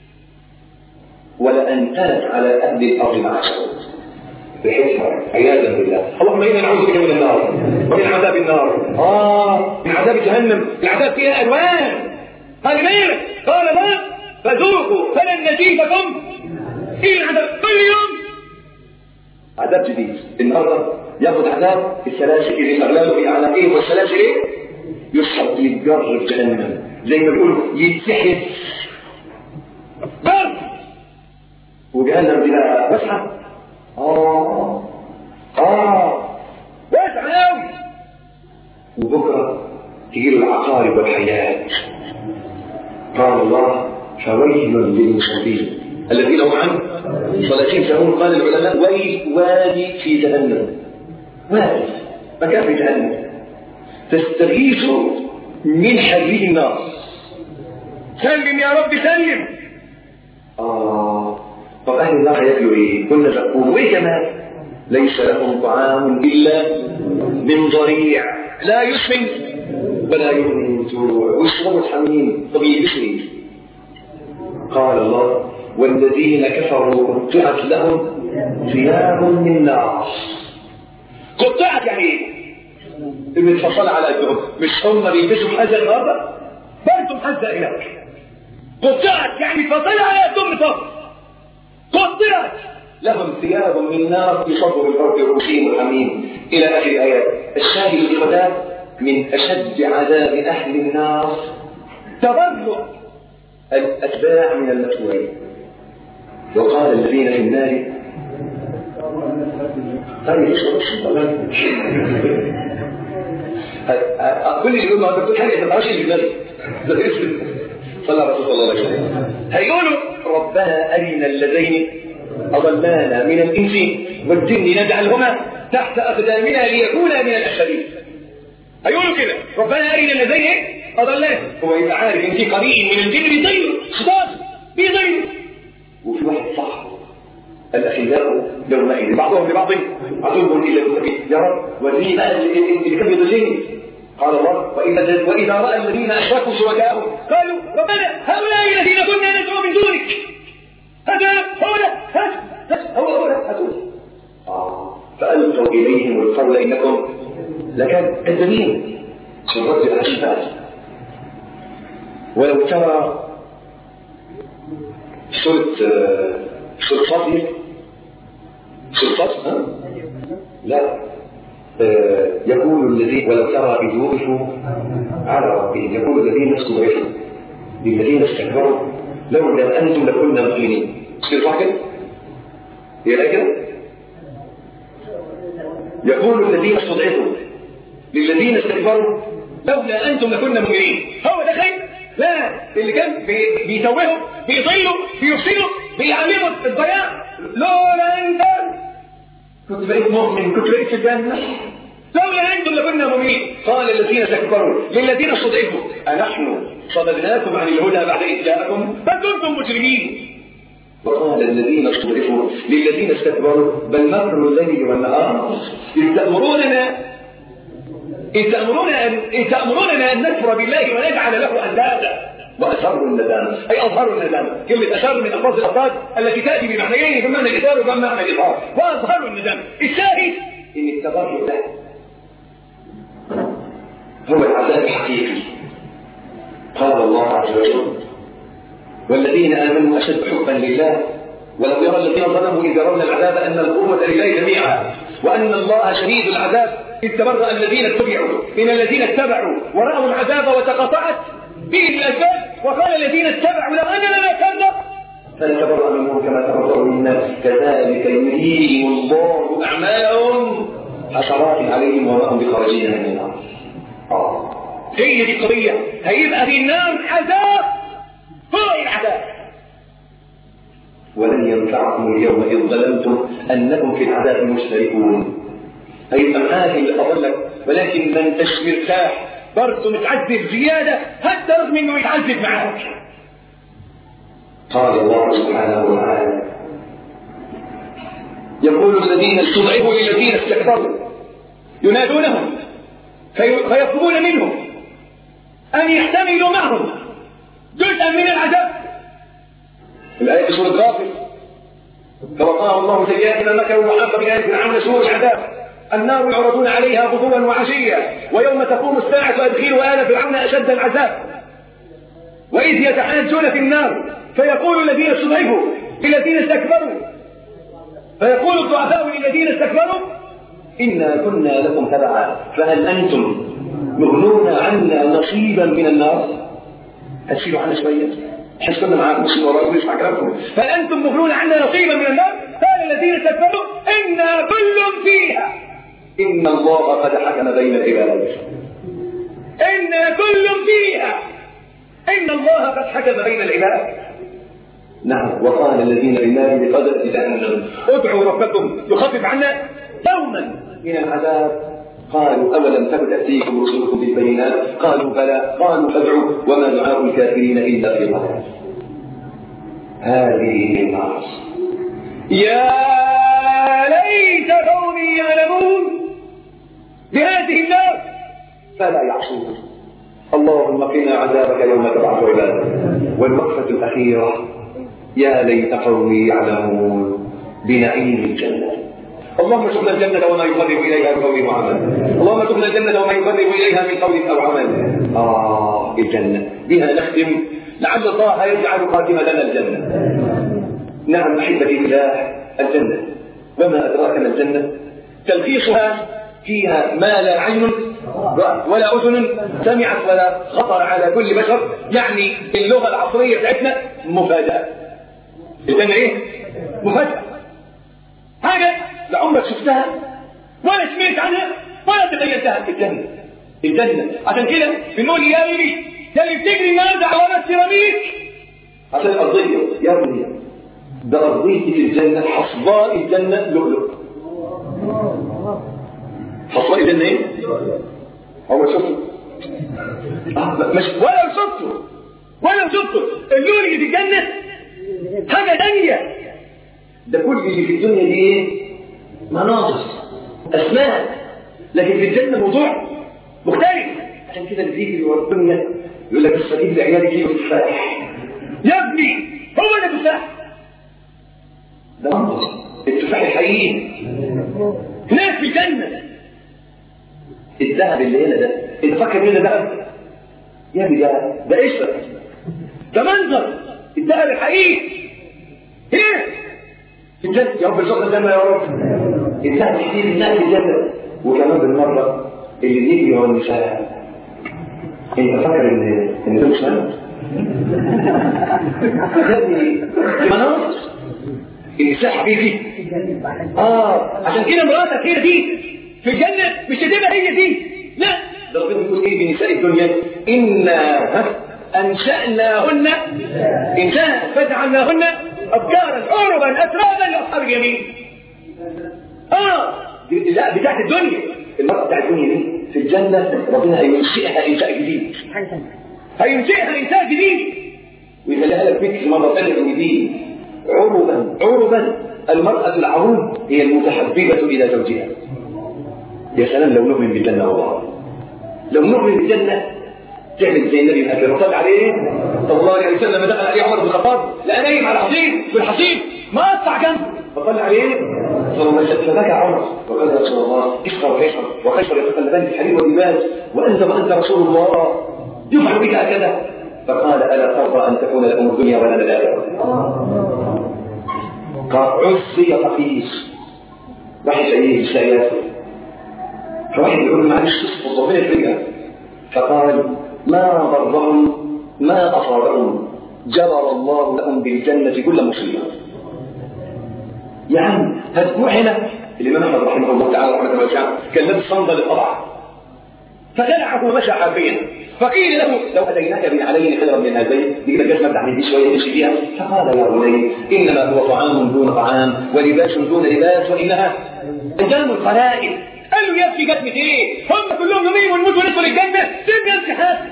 ولأن تات على أهل الأرض معشر بحكمة عياذا بالله. اللهم إنا نعوذ بك من النار ومن عذاب النار. آه من عذاب جهنم. العذاب فيها ألوان. قال مالك قال لا فذوقوا فلن نجيبكم إلا عذاب كل يوم. عذاب جديد. النهارده ياخذ عذاب السلاسل اللي الأغلال في أعناقهم والسلاسل إيه؟ يسحب يتجر في جهنم زي ما بيقولوا يتسحب جر. وجهنم دي بقى واسعة. آه آه واسعة أوي. وبكرة تجي له العقارب والحيات. قال الله فويل للمصلين الذين هم عن صلاتهم ساهون. قال العلماء ويل وادي في جهنم. وادي مكان في جهنم تستغيث من حديد النار. سلم يا رب سلم. آه طب أهل النار يأكلوا إيه؟ كنا تقول وإيه كمان؟ ليس لهم طعام إلا من ضريع لا يسمن ولا يغني من جوع ويشربوا الحميم. طب يلبسوا. قال الله والذين كفروا قطعت لهم ثياب من نار. قطعت يعني ايه؟ المتفصل على قدهم. مش هم بيلبسوا حاجه النهارده برضه حاجه هناك. قطعت يعني فصل على قدهم فقط. قطعت لهم ثياب من نار يصب من فوق رؤوسهم الحميم الى اخر الايات. الشاهد الخلاف من اشد عذاب اهل النار تبرؤ الاتباع من المتبوعين. وقال الذين في النار طيب كل اللي يقول ما بتقول حاجه ما تعرفش النبي صلى الله عليه وسلم هيقولوا ربنا ارنا اللذين اضلانا من الانس والجن نجعلهما تحت اقدامنا ليكونا من الاشرين. هيقولوا كده ربنا ارنا اللذين اضلانا. هو يبقى عارف ان في قرين من الجن بيضيعوا خلاص بيضيعوا. وفي واحد صح الأخلاء يومئذ بعضهم لبعض عدو إلا المتقين. يا رب وريني بقى اللي كان بيضلني. قال الله وإذا, وإذا رأى الذين أشركوا شركاءهم قالوا ربنا هؤلاء الذين كنا ندعو من دونك هذا هو ده هذا هو هو ده هذا. فألقوا إليهم القول إنكم لكان كذابين. سنرد الأشبال. ولو ترى سورة سورة فاطمة سورة فاطمة لا آه يقول الذين ولو ترى إذ وقفوا على ربهم يقول الذين استضعفوا للذين استكبروا لولا أنتم لكنا مؤمنين. سورة فاطمة هي لا كده يقول الذين استضعفوا للذين استكبروا لولا أنتم لكنا مؤمنين. هو ده خير؟ لا اللي كان بيتوهوا بيضلوا بيفسدوا بيعلموا الضياع. لولا انت كنت بقيت مؤمن كنت بقيت في الجنه. لولا انتم لكنا مؤمنين. قال الذين استكبروا للذين استضعفوا أنحن صددناكم عن الهدى بعد إذ جاءكم بل كنتم مجرمين. وقال الذين استضعفوا للذين استكبروا بل مكروا الليل والنهار إذ تأمروننا إن تأمروننا إن تأمروننا أن نكفر بالله ونجعل له أندادا وأسروا الندامة، أي أظهروا الندامة. كلمة أسر من ألفاظ الأفراد التي تأتي بمعنيين، بمعنى الإثار وبمعنى الإظهار، وأظهروا الندامة. الشاهد إن التبرع ده هو العذاب الحقيقي. قال الله عز وجل: والذين آمنوا أشد حبا لله ولو يرى الذين ظلموا إذ يرون العذاب أن القوة لله جميعا وأن الله شديد العذاب إذ تبرأ الذين اتبعوا من الذين اتبعوا ورأوا العذاب وتقطعت بهم الأسباب وقال الذين اتبعوا لو أن لنا كذب فنتبرأ منهم كما تبرأوا منا كذلك يريهم الله أعمالهم حسرات عليهم وما هم بخارجين من النار. هي دي القضية. هيبقى في النار عذاب فوق العذاب. ولن ينفعكم اليوم إذ ظلمتم أنكم في العذاب مشتركون. هيبقى معاك اللي أضلك ولكن ما انتش مرتاح، برضه متعذب زيادة حتى رغم إنه يتعذب معاك. قال الله سبحانه وتعالى: يقول الذين استضعفوا للذين استكبروا ينادونهم فيطلبون منهم أن يحتملوا معهم جزءا من العذاب. الآية في سورة غافر: فوقاه الله سيئات ما مكروا وحاق بآل فرعون سوء العذاب النار يعرضون عليها غدوا وعشيا ويوم تقوم الساعة أدخلوا آل فرعون أشد العذاب وإذ يتحاجون في النار فيقول الذين استضعفوا للذين استكبروا فيقول الضعفاء للذين استكبروا إنا كنا لكم تبعا فهل أنتم مغنون عنا نصيبا من النار؟ هتشيلوا عنا شوية حس كنا معاكم مش وراء نسمع كلامكم. فأنتم مغنون عنا نصيبا من النار قال الذين استكبروا إنا كل فيها إن الله قد حكم بين العباد. إنا كل فيها إن الله قد حكم بين العباد. نعم. وقال الذين لله بقدر جهنم ادعوا ربكم يخفف عنا يوما من العذاب قالوا أولم تك تأتيكم رسلكم بالبينات قالوا بلى قالوا فادعوا وما دعاء الكافرين إلا في ضلال. هذه النار يا ليت قومي يعلمون بهذه النار فلا يعصون. اللهم قنا عذابك يوم تبعث عبادك. والوقفة الأخيرة: يا ليت قومي يعلمون بنعيم الجنة. اللهم ارزقنا الجنة وما يقرب إليها من قول وعمل. اللهم ارزقنا الجنة وما يقرب إليها من قول أو عمل. آه الجنة بها نختم، لعل الله يجعل خاتمة لنا الجنة. نعم أحبتي الله، الجنة وما أدراك ما الجنة. تلخيصها: فيها ما لا عين ولا أذن سمعت ولا خطر على كل بشر. يعني اللغة العصرية بتاعتنا مفاجأة. الجنة إيه؟ مفاجأة. حاجة لا عمرك شفتها ولا سمعت عنها ولا تخيلتها. الجنة الجنة عشان كده بنقول يا بيبي يا اللي بتجري النهارده حوالين السيراميك عشان الأرضية يا ابني ده أرضية الجنة حصباء الجنة لؤلؤ. حصباء الجنة إيه؟ أول شفته آه مش ولا شفته ولا شفته اللون اللي في الجنة حاجة ثانية. ده كل اللي في الدنيا دي ايه؟ مناظر اسماء، لكن في الجنه موضوع مختلف. عشان كده اللي بيجي ورا الدنيا يقول لك الصديق لعيالي كيلو تفاح. يا ابني هو ده تفاح؟ ده منظر التفاح الحقيقي هناك في الجنه. الذهب اللي هنا ده انت فاكر مين ده؟ يا ابني ده ده قشره، ده منظر الذهب الحقيقي هنا في الجنة. يا رب ارزقنا الجنة يا رب. الذهب كتير الناس في الجنة. وكمان بالمرة اللي بيجي هو النساء. انت فاكر ان ان ده مش مال؟ هذه مناظر النساء حبيبي. اه عشان كده مراتك هي دي في الجنة مش هتبقى هي دي، لا ده ربنا بيقول ايه بنساء الدنيا؟ إنا أنشأناهن إنشاء فجعلناهن أبكارا عربا أترابا لأصحاب اليمين. آه لا بتاعت الدنيا. المرأة بتاعت الدنيا دي في الجنة ربنا هينشئها إنشاء جديد، هينشئها إنشاء جديد ويخليها لك بيت مرة ثانية من جديد عربا عربا. المرأة العروب هي المتحببة إلى زوجها. يا سلام لو نؤمن بالجنة والله. لو نؤمن بالجنة تعمل زي النبي الأكبر وصل عليه صلى الله عليه وسلم. لما دخل عليه عمر بن الخطاب لقى نايم على الحصير في الحصير ما قطع جنبه فصل عليه صلى الله عليه وسلم. فبكى عمر وقال يا رسول الله اشرب ويشرب وخشر يتخلفان في الحليب واللباس وأنت وأنت رسول الله يفعل بك هكذا. فقال ألا ترضى أن تكون لكم الدنيا ولا الآخرة؟ قال عصي خفيف واحد أيه سياسي فواحد يقول معلش تصفط ربنا يفرقها. فقال ما ضرهم ما أصابهم جبر الله لهم بالجنة كل مصيبة. يا عم هتروح هنا. الإمام أحمد رحمه الله تعالى رحمه الله تعالى كان لابس صندل الطبع فخلعه ومشى حافيا فقيل له لو أتيناك بالعلين خيرا من هذين يجب أن نبدأ عن دي شوية تمشي فيها. فقال يا بني إنما هو طعام دون طعام ولباس دون لباس وإنها أيام القلائل. قالوا يا ابني جت ايه؟ هم كلهم يومين ونموتوا ندخل الجنة سيبني امشي حاسب.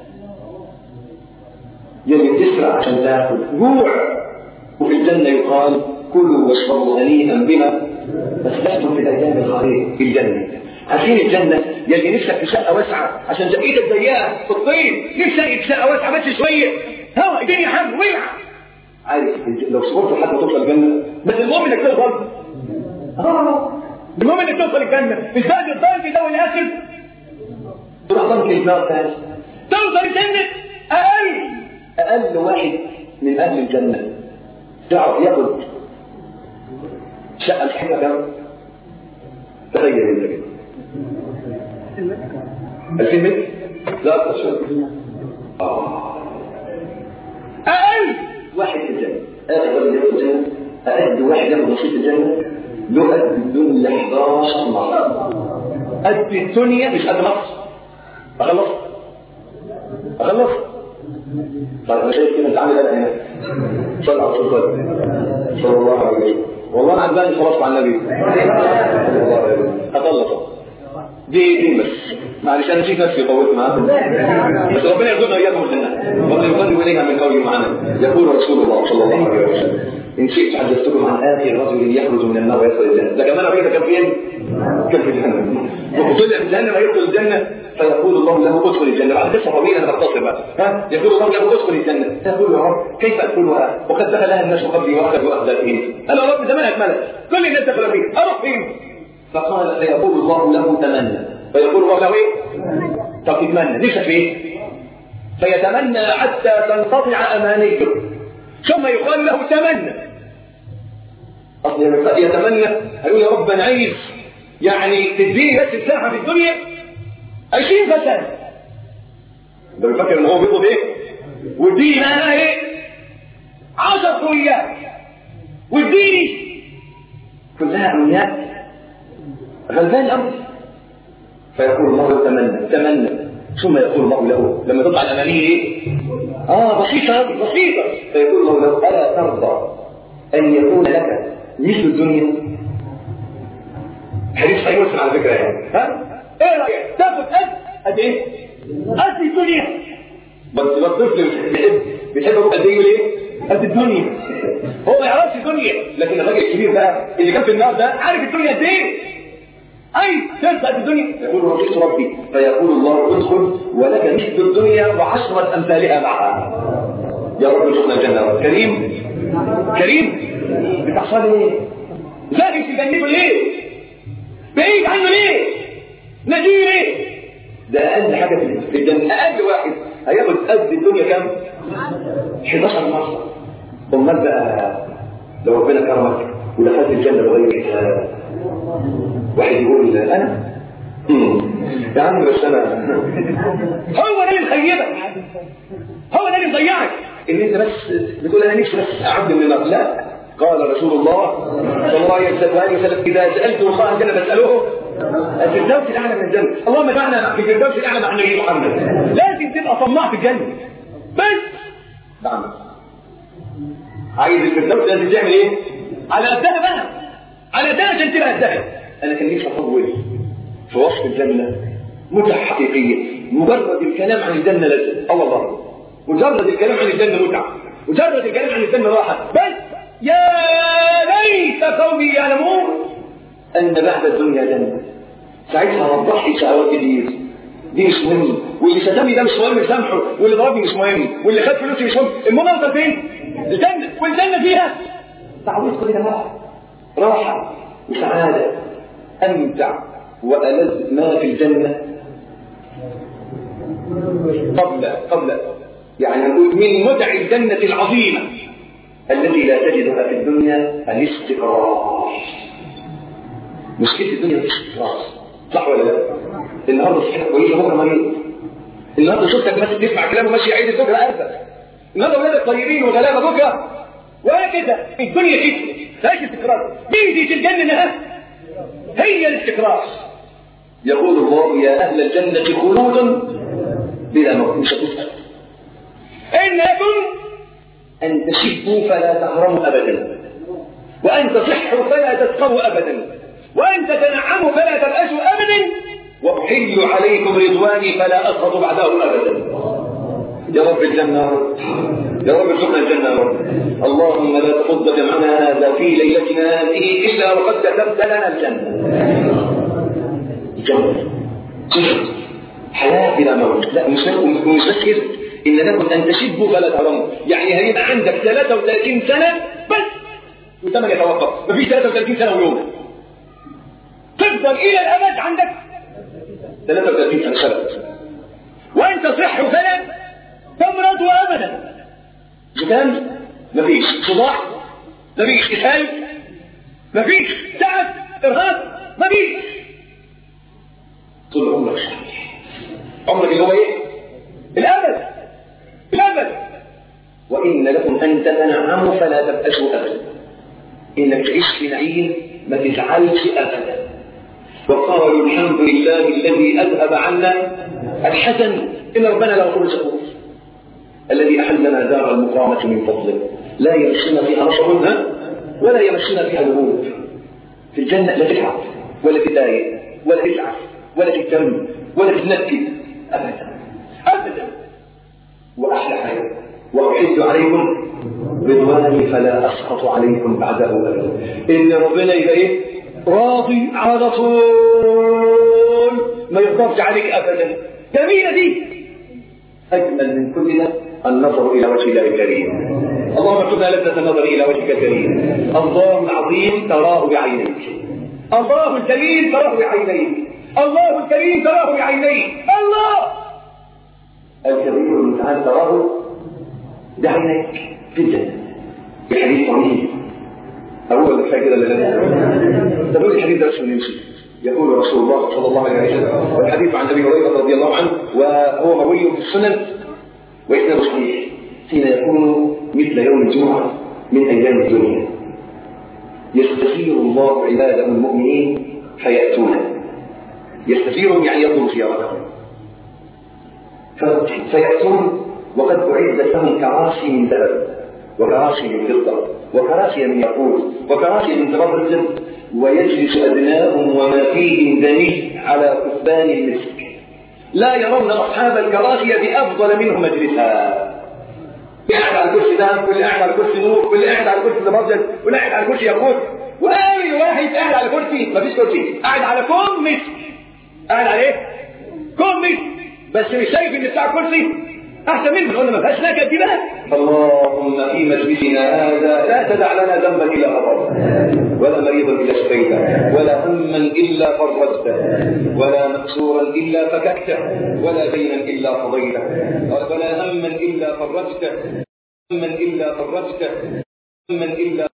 يلي تسرع عشان تاكل جوع وفي الجنة يقال كلوا واشربوا هنيئا بما أسلفتم في الأيام الخير في الجنة. عارفين الجنة يلي نفسك في شقة واسعة عشان شقتك ضيقة في الطين نفسك في شقة واسعة بس شوية هوا الدنيا حر ويلع. عارف لو صبرت لحد ما توصل الجنة بس المهم انك توصل. اه المهم انك توصل الجنة مش بعد الضرب ده والاخر تروح ضرب النار ثاني توصل الجنة. اقل اقل واحد من اهل الجنة تعرف ياخد شقة الحقيقة كام؟ تخيل انت كده ألفين متر؟ لا أكثر شوية. آه أقل واحد في الجنة آخر واحد ياخد الجنة أقل واحد ياخد نصيب الجنة له قد الدنيا إحداشر مرة. قد الدنيا مش قد مصر. أخلص أخلص طيب أنا شايف كده أنت عامل أنا هنا صلى على رسول الله صلى الله عليه وسلم. والله أنا عجباني خلاص مع النبي أطلق دي دي بس معلش انا نسيت نفسي طولت معاكم بس ربنا يرزقنا اياكم الجنه ربنا يقدم اليها من قول معنا. يقول رسول الله صلى الله عليه وسلم ان شئت حدثتكم عن اخر رجل يخرج من النار ويدخل الجنه. ده كمان ابيك كان فين؟ كان في الجنه وطلع في الجنه ما يدخل الجنه فيقول الله له ادخل الجنه. بعد قصه طويله انا بختصر بقى ها يقول الله له ادخل الجنه. تقول يا رب كيف ادخلها وقد دخلها الناس قبلي واخذوا اهدافهم. انا رب زمانها اتملت كل الناس دخلوا فيه اروح فين؟ فقال فيقول الله له تمنى فيقول الله له ايه؟ طب تتمنى نفسك في ايه؟ فيتمنى حتى تنقطع امانيه ثم يقال له تمنى. اصل يتمنى هيقول يا رب انا عايز يعني تديني بس مساحه في الدنيا عشرين فسنه. ده بيفكر ان هو بيطلب ايه؟ واديني بقى ايه؟ عشر كويات واديني كلها امنيات غلبان الامر. فيقول الله تمنى تمنى ثم يقول الله له لما تطلع الامانيه ايه؟ اه بسيطه بسيطه. فيقول الله له الا ترضى ان يكون لك مثل الدنيا. حديث صحيح مسلم على فكره يعني ها ايه رايك تاخد قد قد ايه؟ قد الدنيا. بس الطفل بيحب بيحب ابوه قد ايه ليه؟ قد الدنيا. هو ما يعرفش الدنيا لكن الراجل الكبير بقى اللي كان في النار ده عارف الدنيا قد ايه؟ أي ترضى الدنيا. يقول رضيت ربي فيقول الله ادخل ولك مثل الدنيا وعشرة أمثالها معها. يا رب ارزقنا الجنة. كريم كريم بتحصل ايه؟ زاهد في جنته ليه؟ بعيد عنه ليه؟ نجيه ليه؟ ده أقل حاجة في الجنة. أقل واحد هياخد قد الدنيا كام؟ حداشر مرة. أمال بقى لو ربنا كرمك ودخلت الجنة بغير حساب واحد يقول انا يا عم بس انا هو ده اللي مخيبك هو ده اللي مضيعك ان انت بس بتقول انا نفسي بس اعبد من النار. لا قال رسول الله صلى الله عليه وسلم اذا سالتم الله الجنه فاسالوه الفردوس الاعلى من الجنه. اللهم اجعلنا في الفردوس الاعلى مع النبي محمد. لازم تبقى طماع في الجنه بس نعم عايز الفردوس لازم تعمل ايه؟ على قدها بقى على ده عشان تبقى الذهب. انا كان نفسي اطول في وصف الجنه متعه حقيقيه. مجرد الكلام عن الجنه لذة اه والله مجرد الكلام عن الجنه متعه مجرد الكلام عن الجنه راحه. بس يا ليت قومي يعلمون ان بعد الدنيا جنه. ساعتها هتضحي شهوات كتير دي مش مهم، واللي شتمني ده مش مهم سامحه، واللي ضربني مش مهم، واللي خد فلوسي مش مهم. المهم اوصل فين؟ الجنه، والجنه فيها تعويض كل ده راحه راحه وسعاده. امتع والذ ما في الجنه قبل قبل يعني نقول من متع الجنه العظيمه التي لا تجدها في الدنيا الاستقرار. مشكله الدنيا الاستقرار، صح ولا لا؟ النهارده صحتك كويسه بكره مريض، النهارده شفتك ماشي تسمع كلامه ماشي عيد الفكره اسف، النهارده اولادك طيبين وغلابه بكره، وهكذا الدنيا كده فيهاش استقرار. ميزه الجنه انها هي الاستقرار. يقول الله يا اهل الجنه خلود بلا موت، مش هتسال ان لكم ان تشبوا فلا تهرموا ابدا، وان تصحوا فلا تسقوا ابدا، وان تتنعموا فلا تبأسوا ابدا، وأحل عليكم رضواني فلا أسخط بعده أبدا. يا رب الجنة يا رب ارزقنا الجنة يا رب. اللهم لا تفض جمعنا هذا في ليلتنا هذه إلا وقد كتبت لنا الجنة. الجنة حياة بلا موت. لا مش مش بس كده، إن لكم أن تشبوا فلا تهرموا، يعني هيبقى عندك ثلاثة وثلاثين سنة بس وثمن يتوقف، مفيش ثلاثة وثلاثين سنة ويوم، تفضل إلى الأبد عندك ثلاثة وثلاثين سنة شبت، وأنت صح فلا تمرض أبدا. زكام مفيش، صداع مفيش، إسهال مفيش، تعب إرهاق مفيش، طول عمرك صحيح، عمرك اللي هو إيه؟ الأبد الأبد. وإن لكم أن تتنعموا فلا تبأسوا أبدا، إنك تعيش في نعيم ما تزعلش أبدا. وقالوا الحمد لله الذي أذهب عنا الحزن إن ربنا لغفور شكور الذي أحلنا دار المقامة من فضله لا يمسنا فيها نصب ولا يمسنا فيها لغوب. في الجنة لا تتعب ولا تضايق ولا تتعب ولا تهتم ولا تتنكد أبدا أبدا. وأحلى حاجة وأحد عليكم رضواني فلا أسقط عليكم بعده أبدا. إن ربنا يبقى إيه؟ راضي على طول ما يغضبش عليك ابدا. جميله دي. اجمل من كل ده النظر الى وجه الله الكريم. اللهم ارزقنا لذة النظر الى وجهك الكريم. الله العظيم تراه بعينيك، الله الجليل تراه بعينيك، الله الكريم تراه بعينيك، الله الكبير المتعال تراه بعينيك في الجنه. بحديث طويل أول الحاجة لله تقول الحديث ده اسمه نمشي. يقول رسول الله صلى الله عليه وسلم، والحديث عن أبي هريرة رضي الله عنه وهو مروي في السنن وإسناده صحيح، حين يكون مثل يوم الجمعة من أيام الدنيا يستثير الله عباده المؤمنين فيأتونه، يستثيرهم يعني يطلب زيارتهم فيأتون وقد أعدت لهم كراسي من ذهب وكراسي من فضة وكراسي من ياقوت وكراسي من تراب، ويجلس أدناهم وما فيهم دني على كثبان المسك، لا يرون أصحاب الكراسي بأفضل منهم مجلسا. قاعد على الكرسي ده، واللي قاعد على الكرسي نور، واللي قاعد على الكرسي زبرجد، واللي قاعد على الكرسي ياقوت، وأي واحد قاعد على كرسي مفيش كرسي، قاعد على كوم مسك. قاعد على إيه؟ كوم مسك، بس مش شايف إن بتاع الكرسي أحسن منه، قلنا ما فيهاش نكد بقى. اللهم في مجلسنا هذا لا تدع لنا ذنبا إلا غفرته، ولا مريضا إلا شفيته، ولا هما إلا فرجته، ولا مكسورا إلا فككته، ولا دينا إلا قضيته، ولا هما إلا فرجته، هما إلا فرجته، هما إلا